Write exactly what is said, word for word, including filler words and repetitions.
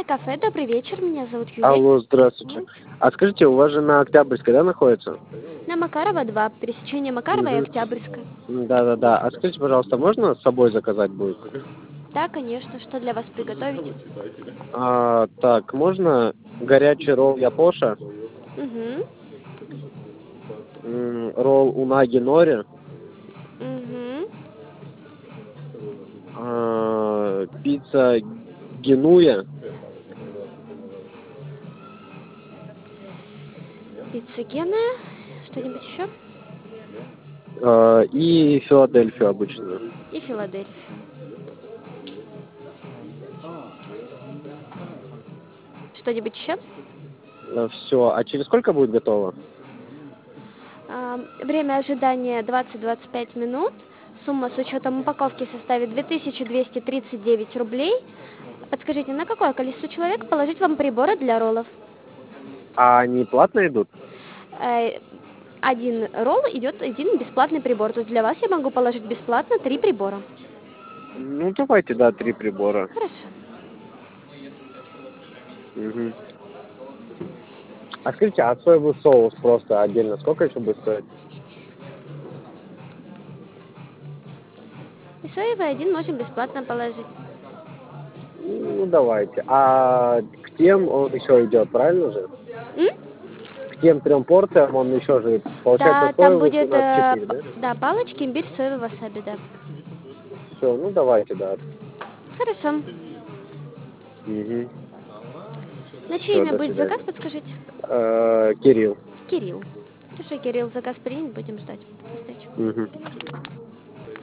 Вкусное кафе. Добрый вечер. Меня зовут Юлия. Алло, здравствуйте. А скажите, у вас же на Октябрьской, да, находится? На Макарова два. Пересечение Макарова и Угу. Октябрьская. Да-да-да. А скажите, пожалуйста, можно с собой заказать будет? Да, конечно. Что для вас приготовить? А, так, можно горячий ролл Япоша, Угу. м, ролл унаги нори, Угу. а, пицца генуя, Пицца Гена. Что-нибудь еще? а, и Филадельфию обычную. И Филадельфия. Что-нибудь еще? Все. А через сколько будет готово? А, время ожидания двадцать-двадцать пять минут. Сумма с учетом упаковки составит две тысячи двести тридцать девять рублей. Подскажите, на какое количество человек положить вам приборы для роллов? А они платно идут? Э, Один ролл идет один бесплатный прибор. То есть для вас я могу положить бесплатно три прибора. Ну, давайте, да, три прибора. Хорошо. Угу. А скажите, а соевый соус просто отдельно сколько еще будет стоить? И соевый один можем бесплатно положить. Ну, давайте. А к тем он еще идет, правильно же? М? К тем трем порциям он еще же, получается, Да, там соевых у будет, нас э, четыре, п- да? да, палочки, имбирь, соевый васаби, да. Все, ну давайте, да. Хорошо. Угу. На чье Все, имя до будет заказ, свидания. подскажите? Э, Кирилл. Кирилл. Хорошо, Кирилл, заказ принят, будем ждать. До встречи. Угу.